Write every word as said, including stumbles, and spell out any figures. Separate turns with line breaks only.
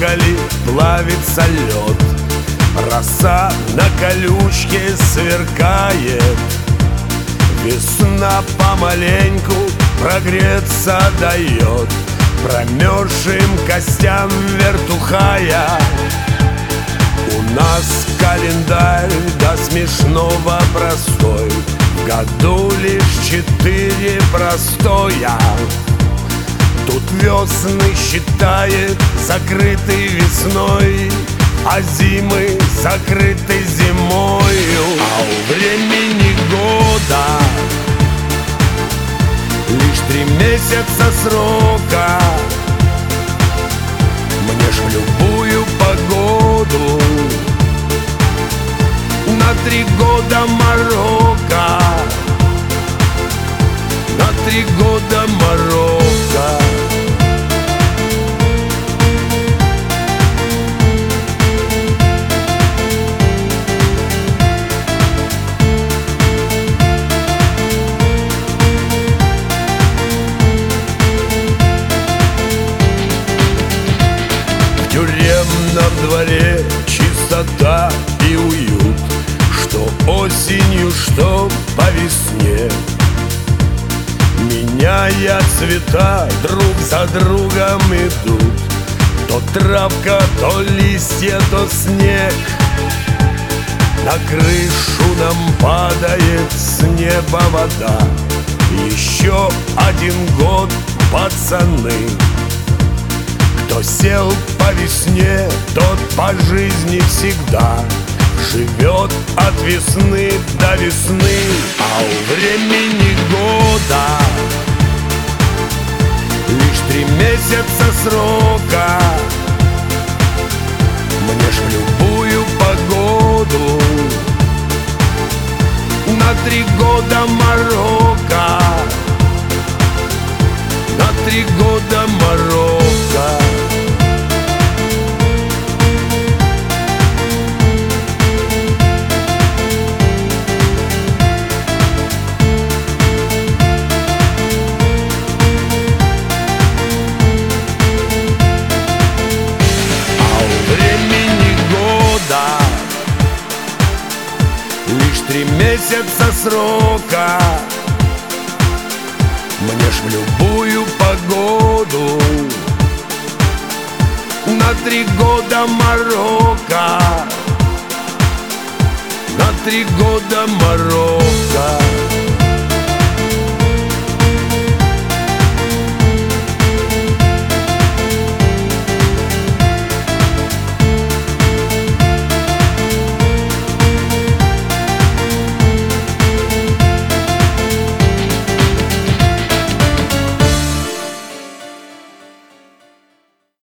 приехали, плавится лед, роса на колючке сверкает. Весна помаленьку прогреться дает, промерзшим костям вертухая. У нас календарь до смешного простой, в году лишь четыре простоя. Тут весны считает закрытой весной, а зимы закрыты зимою. А у времени года лишь три месяца срока. Мне ж в любую погоду на три года Марокко, на три года Марокко. В тюремном дворе чистота и уют, что осенью, что по весне. Меняя цвета, друг за другом идут, то травка, то листья, то снег. На крышу нам падает с неба вода. Еще один год, пацаны. Кто сел по весне, тот по жизни всегда живет от весны до весны. А у времени года лишь три месяца срока. Мне ж в любую погоду на три года Марокко, на три года Марокко. Лишь три месяца срока. Мне ж в любую погоду на три года Марокко, на три года Марокко.